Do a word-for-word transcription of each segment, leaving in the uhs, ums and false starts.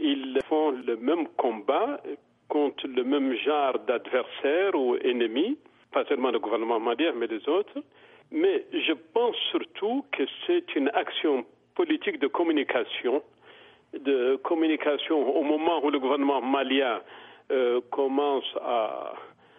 Ils font le même combat contre le même genre d'adversaires ou ennemis, pas seulement le gouvernement malien, mais les autres. Mais je pense surtout que c'est une action politique de communication, de communication au moment où le gouvernement malien euh, commence à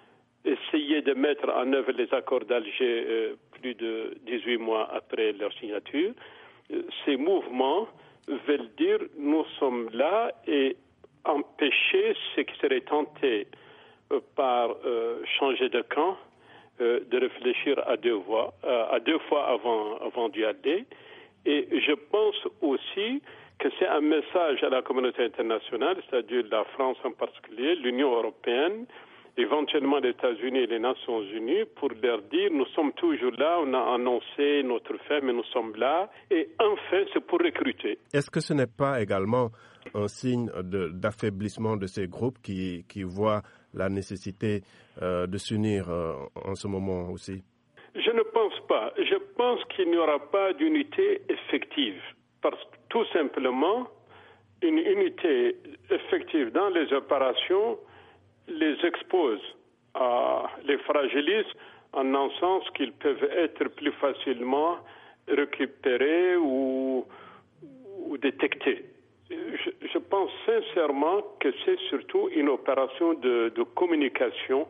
essayer de mettre en œuvre les accords d'Alger euh, plus de dix-huit mois après leur signature. Euh, ces mouvements veulent dire nous sommes là et empêcher ce qui serait tenté euh, par euh, changer de camp, euh, de réfléchir à deux fois, euh, à deux fois avant, avant d'y aller. Et je pense aussi que c'est un message à la communauté internationale, c'est-à-dire la France en particulier, l'Union européenne, éventuellement les États-Unis et les Nations Unies, pour leur dire nous sommes toujours là, on a annoncé notre fin, mais nous sommes là. Et enfin, c'est pour recruter. Est-ce que ce n'est pas également un signe de, d'affaiblissement de ces groupes qui, qui voient la nécessité euh, de s'unir euh, en ce moment aussi? Je ne pense pas. Je pense qu'il n'y aura pas d'unité effective. Parce que tout simplement, une unité effective dans les opérations les expose, à, les fragilise en un sens qu'ils peuvent être plus facilement récupérés ou, ou détectés. Je, je pense sincèrement que c'est surtout une opération de, de communication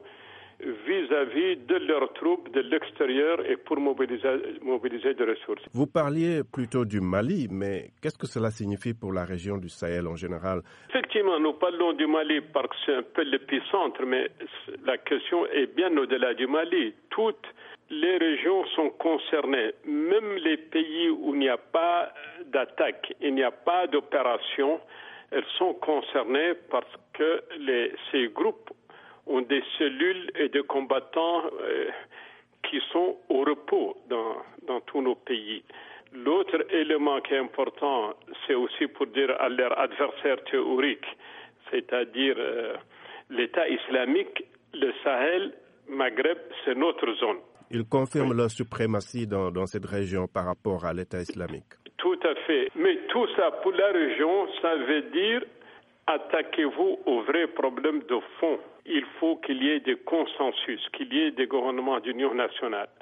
vis-à-vis de leurs troupes de l'extérieur et pour mobiliser, mobiliser des ressources. Vous parliez plutôt du Mali, mais qu'est-ce que cela signifie pour la région du Sahel en général? Effectivement, nous parlons du Mali parce que c'est un peu l'épicentre, mais la question est bien au-delà du Mali. Toutes les régions sont concernées, même les pays où il n'y a pas d'attaque, il n'y a pas d'opération, elles sont concernées parce que les, ces groupes ont des cellules et des combattants euh, qui sont au repos dans, dans tous nos pays. L'autre élément qui est important, c'est aussi pour dire à leurs adversaires théoriques, c'est-à-dire euh, l'État islamique, le Sahel, Maghreb, c'est notre zone. Ils confirment oui. leur suprématie dans, dans cette région par rapport à l'État islamique. Tout à fait. Mais tout ça, pour la région, ça veut dire attaquez-vous aux vrais problèmes de fond. Il faut qu'il y ait des consensus, qu'il y ait des gouvernements d'union nationale.